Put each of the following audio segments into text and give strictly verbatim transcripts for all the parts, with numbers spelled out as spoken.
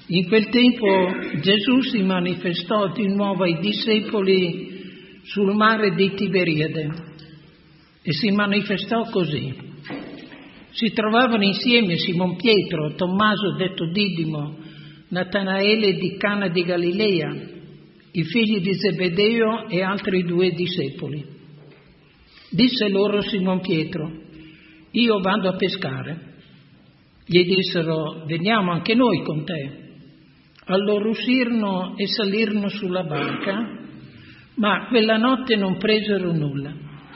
In quel tempo Gesù si manifestò di nuovo ai discepoli sul mare di Tiberiade e si manifestò così. Si trovavano insieme Simon Pietro, Tommaso detto Didimo, Natanaele di Cana di Galilea, i figli di Zebedeo e altri due discepoli. Disse loro Simon Pietro: io vado a pescare. Gli dissero: veniamo anche noi con te. Allora uscirono e salirono sulla barca, ma quella notte non presero nulla.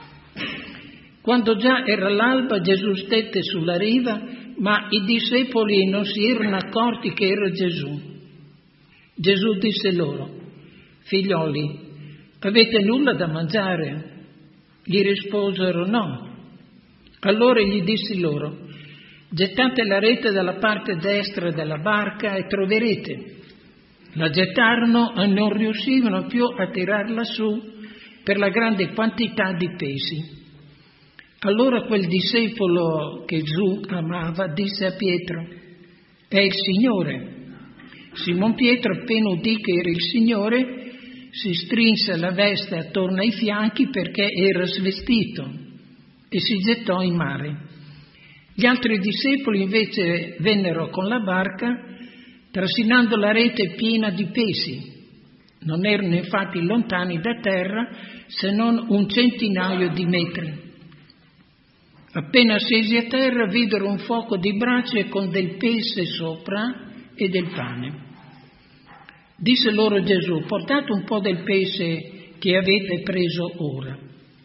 Quando già era l'alba, Gesù stette sulla riva, ma i discepoli non si erano accorti che era Gesù. Gesù disse loro: figlioli, avete nulla da mangiare? Gli risposero: no. Allora gli dissi loro: gettate la rete dalla parte destra della barca e troverete. La gettarono e non riuscivano più a tirarla su per la grande quantità di pesi. Allora quel discepolo che Gesù amava disse a Pietro: è il Signore. Simon Pietro, appena udì che era il Signore, si strinse la veste attorno ai fianchi perché era svestito e si gettò in mare. Gli altri discepoli invece vennero con la barca, trasinando la rete piena di pesi. Non erano infatti lontani da terra se non un centinaio di metri. Appena scesi a terra videro un fuoco di brace con del pesce sopra e del pane. Disse loro Gesù: portate un po' del pesce che avete preso ora.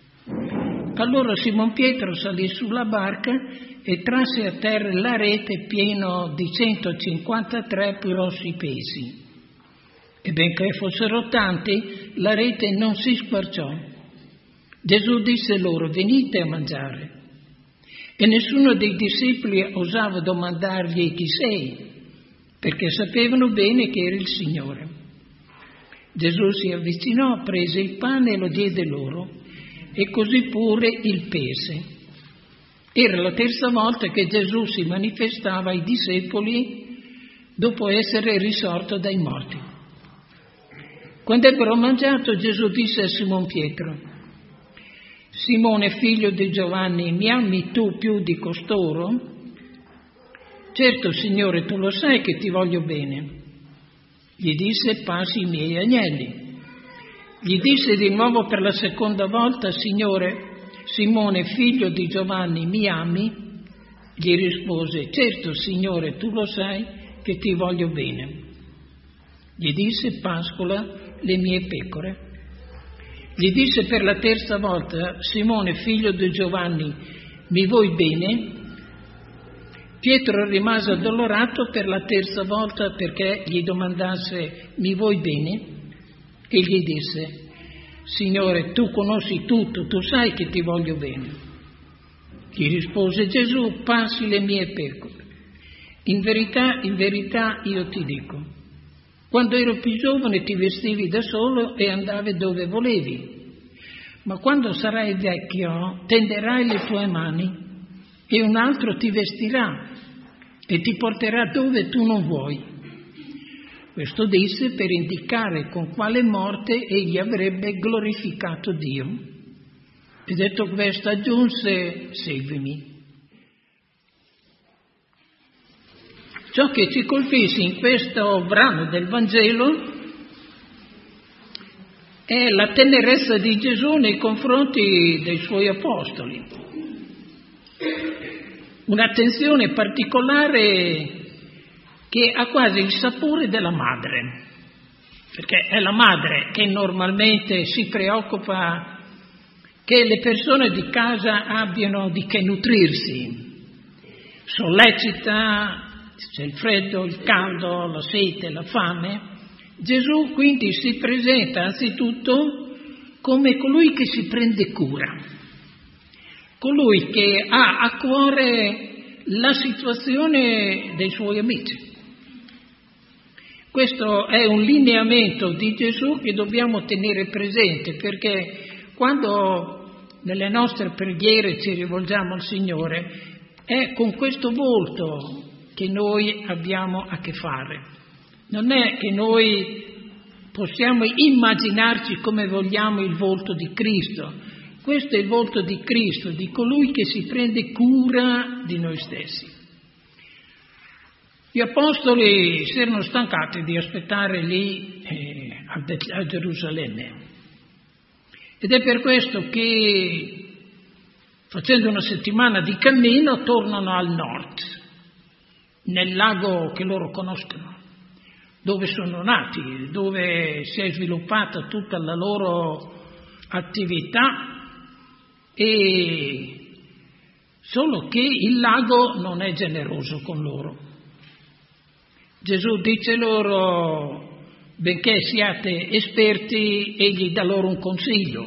Allora Simon Pietro salì sulla barca e trasse a terra la rete piena di centocinquantatré grossi pesi. E benché fossero tanti, la rete non si squarciò. Gesù disse loro: venite a mangiare. E nessuno dei discepoli osava domandargli: chi sei? Perché sapevano bene che era il Signore. Gesù si avvicinò, prese il pane e lo diede loro, e così pure il pesce. Era la terza volta che Gesù si manifestava ai discepoli dopo essere risorto dai morti. Quando ebbero mangiato, Gesù disse a Simon Pietro: Simone, figlio di Giovanni, mi ami tu più di costoro? Certo, Signore, tu lo sai che ti voglio bene. Gli disse: passi i miei agnelli. Gli disse di nuovo per la seconda volta: Signore, Simone, figlio di Giovanni, mi ami? Gli rispose: certo, Signore, tu lo sai che ti voglio bene. Gli disse: pascola le mie pecore. Gli disse per la terza volta: Simone, figlio di Giovanni, mi vuoi bene? Pietro rimase addolorato per la terza volta perché gli domandasse: mi vuoi bene? E gli disse: Signore, tu conosci tutto, tu sai che ti voglio bene. Gli rispose Gesù: passi le mie pecore. In verità, in verità io ti dico, quando ero più giovane ti vestivi da solo e andavi dove volevi, ma quando sarai vecchio tenderai le tue mani e un altro ti vestirà e ti porterà dove tu non vuoi. Questo disse per indicare con quale morte egli avrebbe glorificato Dio. E detto questo aggiunse: seguimi. Ciò che ci colpisce in questo brano del Vangelo è la tenerezza di Gesù nei confronti dei suoi apostoli. Un'attenzione particolare che ha quasi il sapore della madre, perché è la madre che normalmente si preoccupa che le persone di casa abbiano di che nutrirsi, sollecita, c'è il freddo, il caldo, la sete, la fame. Gesù quindi si presenta anzitutto come colui che si prende cura, colui che ha a cuore la situazione dei suoi amici. Questo è un lineamento di Gesù che dobbiamo tenere presente, perché quando nelle nostre preghiere ci rivolgiamo al Signore è con questo volto che noi abbiamo a che fare. Non è che noi possiamo immaginarci come vogliamo il volto di Cristo. Questo è il volto di Cristo, di colui che si prende cura di noi stessi. Gli apostoli si erano stancati di aspettare lì eh, a Gerusalemme. Ed è per questo che, facendo una settimana di cammino, tornano al nord, nel lago che loro conoscono, dove sono nati, dove si è sviluppata tutta la loro attività, e solo che il lago non è generoso con loro. Gesù dice loro, benché siate esperti, egli dà loro un consiglio.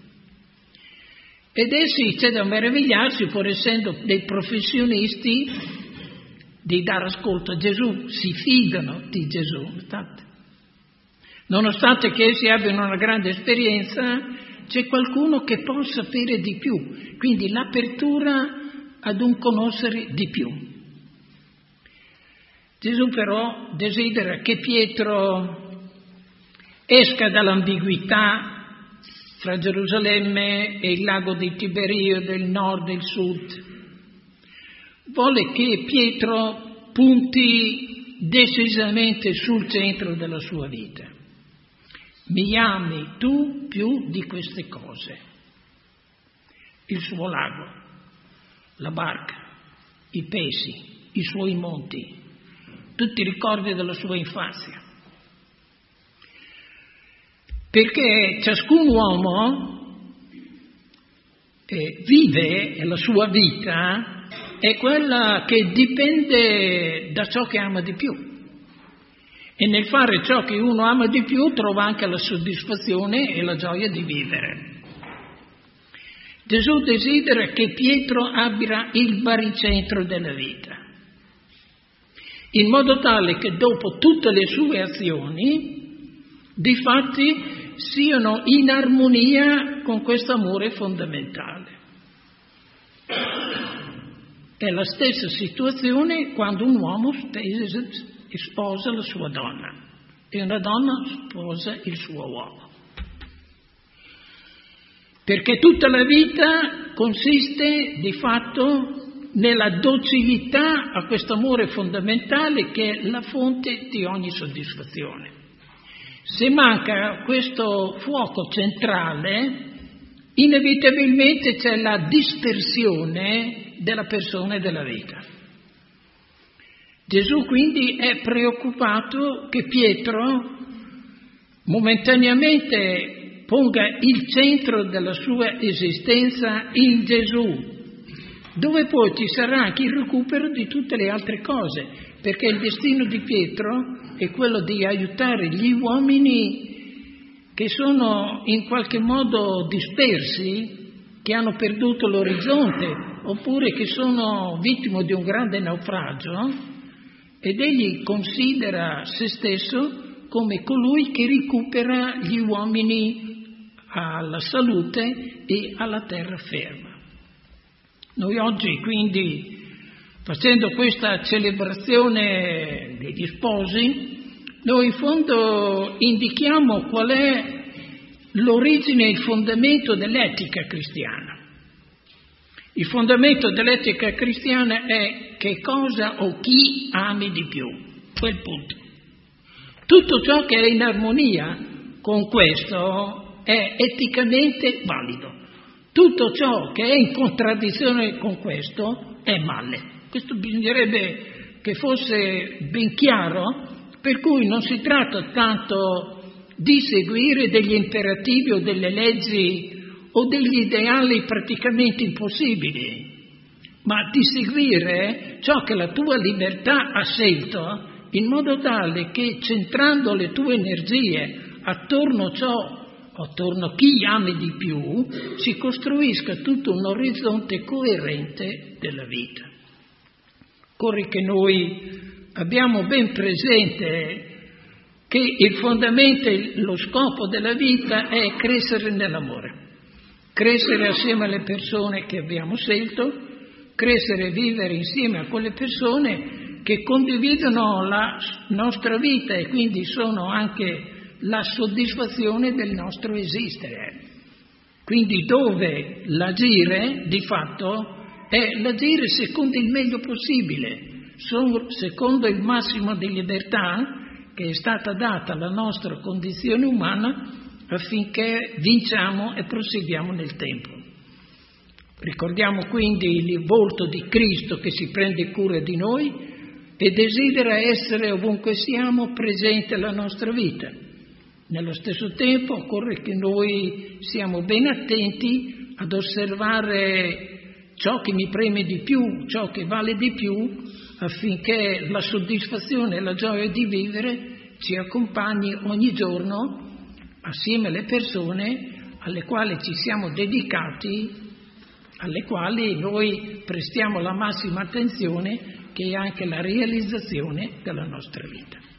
Ed essi, c'è da meravigliarsi, pur essendo dei professionisti, di dare ascolto a Gesù, si fidano di Gesù. Nonostante che essi abbiano una grande esperienza, c'è qualcuno che può sapere di più, quindi l'apertura ad un conoscere di più. Gesù però desidera che Pietro esca dall'ambiguità fra Gerusalemme e il lago di Tiberio, del nord e il sud. Vuole che Pietro punti decisamente sul centro della sua vita. Mi ami tu più di queste cose. Il suo lago, la barca, i pesi, i suoi monti, tutti i ricordi della sua infanzia. Perché ciascun uomo eh, vive, e la sua vita è quella che dipende da ciò che ama di più. E nel fare ciò che uno ama di più trova anche la soddisfazione e la gioia di vivere. Gesù desidera che Pietro abbia il baricentro della vita, in modo tale che dopo tutte le sue azioni, difatti, siano in armonia con questo amore fondamentale. È la stessa situazione quando un uomo sposa la sua donna e una donna sposa il suo uomo. Perché tutta la vita consiste di fatto nella docilità a questo amore fondamentale che è la fonte di ogni soddisfazione. Se manca questo fuoco centrale, inevitabilmente c'è la dispersione della persona e della vita. Gesù quindi è preoccupato che Pietro momentaneamente ponga il centro della sua esistenza in Gesù, dove poi ci sarà anche il recupero di tutte le altre cose, perché il destino di Pietro è quello di aiutare gli uomini che sono in qualche modo dispersi, che hanno perduto l'orizzonte, oppure che sono vittime di un grande naufragio, ed egli considera se stesso come colui che recupera gli uomini alla salute e alla terraferma. Noi oggi quindi, facendo questa celebrazione degli sposi, noi in fondo indichiamo qual è l'origine e il fondamento dell'etica cristiana. Il fondamento dell'etica cristiana è che cosa o chi ami di più, quel punto. Tutto ciò che è in armonia con questo è eticamente valido. Tutto ciò che è in contraddizione con questo è male. Questo bisognerebbe che fosse ben chiaro, per cui non si tratta tanto di seguire degli imperativi o delle leggi o degli ideali praticamente impossibili, ma di seguire ciò che la tua libertà ha scelto, in modo tale che centrando le tue energie attorno a ciò, attorno a chi ami di più, si costruisca tutto un orizzonte coerente della vita. Occorre che noi abbiamo ben presente che il fondamento, lo scopo della vita è crescere nell'amore, crescere assieme alle persone che abbiamo scelto, crescere e vivere insieme a quelle persone che condividono la nostra vita e quindi sono anche la soddisfazione del nostro esistere. Quindi dove l'agire, di fatto, è l'agire secondo il meglio possibile, secondo il massimo di libertà che è stata data alla nostra condizione umana affinché vinciamo e proseguiamo nel tempo. Ricordiamo quindi il volto di Cristo che si prende cura di noi e desidera essere ovunque siamo presente alla nostra vita. Nello stesso tempo occorre che noi siamo ben attenti ad osservare ciò che mi preme di più, ciò che vale di più, affinché la soddisfazione e la gioia di vivere ci accompagni ogni giorno assieme alle persone alle quali ci siamo dedicati, alle quali noi prestiamo la massima attenzione, che è anche la realizzazione della nostra vita.